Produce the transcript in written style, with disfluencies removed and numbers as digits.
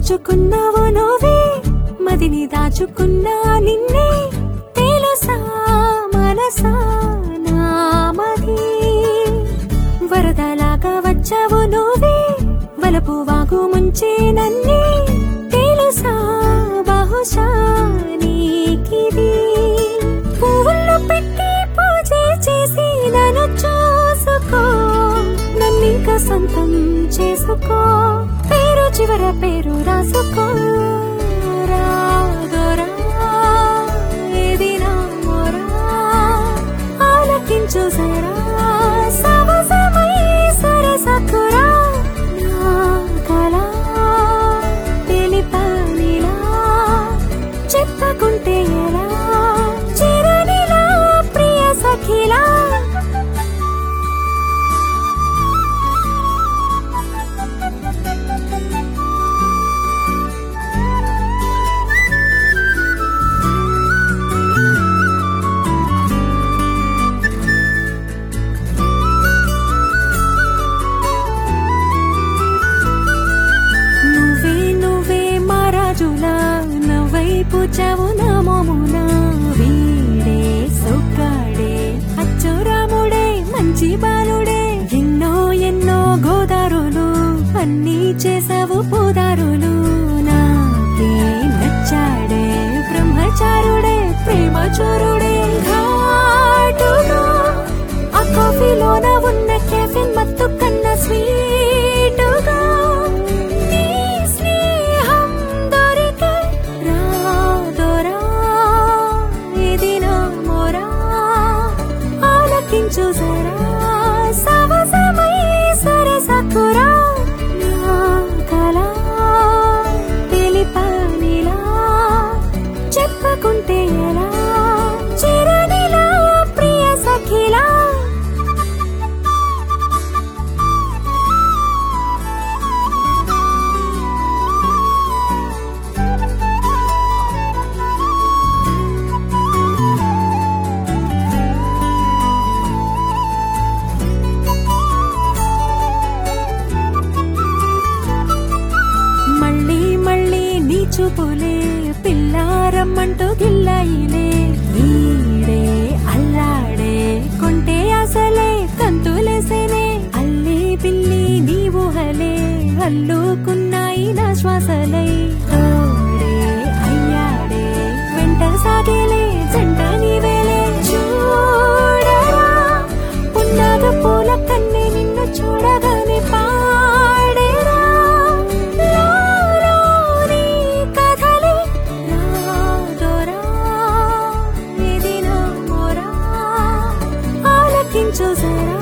దోచుకున్నావు నువ్వే మదిని దాచుకున్నా నిన్నే తెలుసా మనసా నామది వరదలాగా వచ్చావు నువ్వే వలపు వాగు ముంచే నన్నే తెలుసా బహుశా నీకిది పువ్వుల్లో పెట్టి పూజ చేసి నన్ను చూసుకో నన్నింకా సొంతం చేసుకో పేరు చివర పేరు రాసుకో రాగోరా ఇది నా మోరా ఆలకించు జరా సవసమై సరసకురా నా కళ తెలిపనిలా చెప్పకుంటే ఎలా చిరనిలా ప్రియ సఖిలా పూచావు నా మోమున వీడే సొక్కాడే అచ్చురాముడే మంచి బాలుడే ఎన్నో ఎన్నో గోదారులు అన్నీ చేసావు పోదారులు నాకే నచ్చాడే బ్రహ్మచారుడే ప్రేమ చోరుడే ఘాటుగా ఆ కాఫీలోన ఉన్న కెఫిన్ మత్తు కన్న స్వీటుగా చూసరా సవసమై సరసకురా నా కళ తెలిపనిలా చెప్పకుంటే ఎలా చిరనిలా ప్రియ సఖిలా చూపులే పిల్లారమ్మంటూ గిల్లాయిలే ఈడే అల్లాడే కొంటే అసలే కంతులేసేనే అల్లి పిల్లి నీ ఊహలే అల్లుకున్నాయి నా శ్వాసలై తోడే అయ్యాడే వెంట సాగేలే జంట నీవేలే చూడరా పున్నాగ పూల కన్నే నిన్ను చూడగానే పాడేరా చూసరా